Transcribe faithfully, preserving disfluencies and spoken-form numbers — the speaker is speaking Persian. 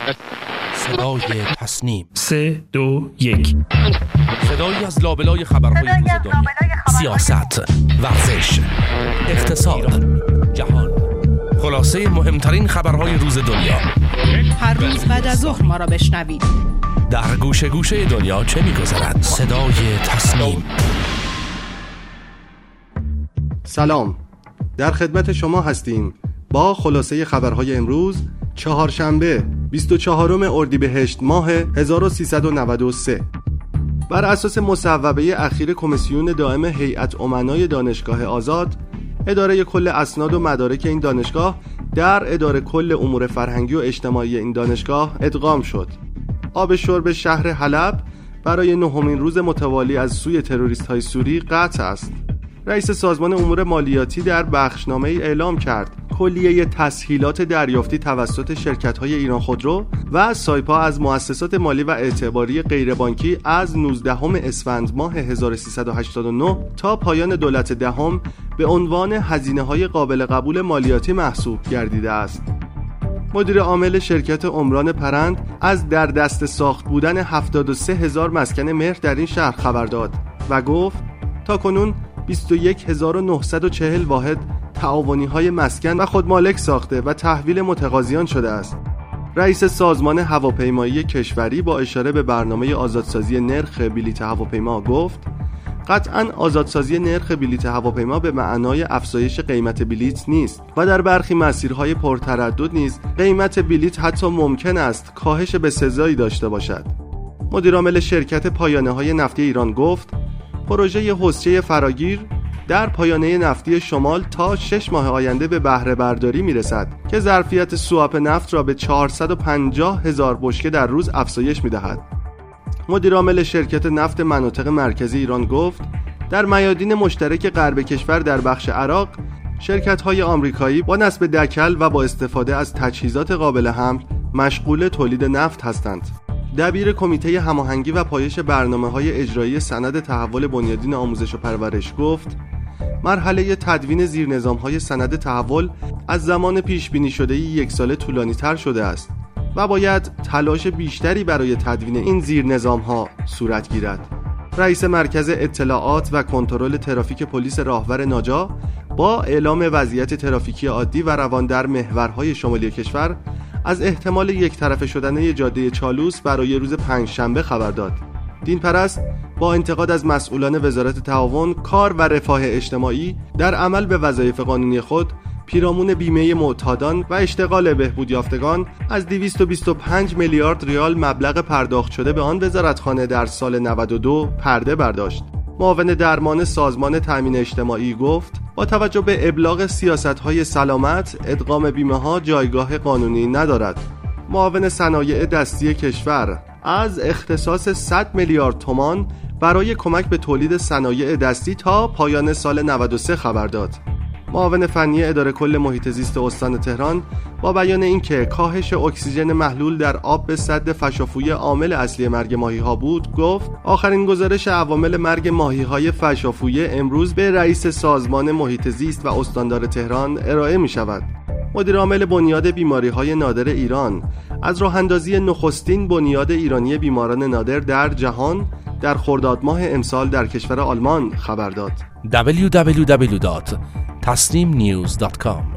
صدای تصنیم. سه دو یک. صدایی از لابلای خبرهای روز دنیا، سیاست، ورزش، اقتصاد، جهان، خلاصه مهمترین خبرهای روز دنیا. هر روز بعد از ظهر ما را بشنوید. در گوشه گوشه دنیا چه می‌گذرد؟ صدای تصنیم. سلام، در خدمت شما هستیم با خلاصه خبرهای امروز چهارشنبه بیست و چهارم اردیبهشت ماه هزار و سیصد و نود و سه. بر اساس مصوبه اخیر کمیسیون دائم هیئت امنای دانشگاه آزاد، اداره کل اسناد و مدارک این دانشگاه در اداره کل امور فرهنگی و اجتماعی این دانشگاه ادغام شد. آب شرب شهر حلب برای نهمین روز متوالی از سوی تروریست‌های سوری قطع است. رئیس سازمان امور مالیاتی در بخشنامه ای اعلام کرد کلیه تسهیلات دریافتی توسط شرکت‌های ایران خودرو و سایپا از مؤسسات مالی و اعتباری غیربانکی از نوزدهم اسفند ماه هزار و سیصد و هشتاد و نه تا پایان دولت دهم به عنوان هزینه‌های قابل قبول مالیاتی محسوب گردیده است. مدیر عامل شرکت عمران پرند از در دست ساخت بودن هفتاد و سه هزار مسکن مهر در این شهر خبر داد و گفت تاکنون بیست و یک هزار و نهصد و چهل واحد تعاونی‌های مسکن و خودمالک ساخته و تحویل متقاضیان شده است. رئیس سازمان هواپیمایی کشوری با اشاره به برنامه آزادسازی نرخ بلیط هواپیما گفت قطعاً آزادسازی نرخ بلیط هواپیما به معنای افزایش قیمت بلیط نیست و در برخی مسیرهای پرتردد نیز قیمت بلیط حتی ممکن است کاهش بسزایی داشته باشد. مدیر عامل شرکت پایانه‌های نفتی ایران گفت پروژه حوضچه فراگیر در پایانه نفتی شمال تا شش ماه آینده به بهره برداری میرسد که ظرفیت سواپ نفت را به چهارصد و پنجاه هزار بشکه در روز افزایش میدهد. مدیر عامل شرکت نفت مناطق مرکزی ایران گفت در میادین مشترک غرب کشور در بخش عراق شرکت‌های آمریکایی با نصب دکل و با استفاده از تجهیزات قابل حمل مشغول تولید نفت هستند. دبیر کمیته هماهنگی و پایش برنامه‌های اجرایی سند تحول بنیادین آموزش و پرورش گفت مرحله تدوین زیرنظام‌های سند تحول از زمان پیش بینی شده یک ساله طولانی‌تر شده است و باید تلاش بیشتری برای تدوین این زیرنظام‌ها صورت گیرد. رئیس مرکز اطلاعات و کنترل ترافیک پلیس راهور ناجا با اعلام وضعیت ترافیکی عادی و روان در محورهای شمالی کشور از احتمال یک طرفه شدن جاده چالوس برای روز پنجشنبه خبر داد. دینپرست با انتقاد از مسئولان وزارت تعاون، کار و رفاه اجتماعی در عمل به وظایف قانونی خود، پیرامون بیمه معتادان و اشتغال بهبود یافتگان از دویست و بیست و پنج میلیارد ریال مبلغ پرداخت شده به آن وزارتخانه در سال نود و دو پرده برداشت. معاون درمان سازمان تأمین اجتماعی گفت با توجه به ابلاغ سیاست‌های سلامت، ادغام بیمه‌ها جایگاه قانونی ندارد. معاون صنایع دستی کشور از اختصاص صد میلیارد تومان برای کمک به تولید صنایع دستی تا پایان سال نود و سه خبر داد. معاون فنی اداره کل محیط زیست استان تهران با بیان اینکه کاهش اکسیژن محلول در آب به سد فشافویی عامل اصلی مرگ ماهی‌ها بود، گفت آخرین گزارش عوامل مرگ ماهی‌های فشافویی امروز به رئیس سازمان محیط زیست و استاندار تهران ارائه می‌شود. مدیر عامل بنیاد بیماری‌های نادر ایران از راه‌اندازی نخستین بنیاد ایرانی بیماران نادر در جهان در خرداد ماه امسال در کشور آلمان خبر داد. دبلیو دبلیو دبلیو دات تصنیم نیوز دات کام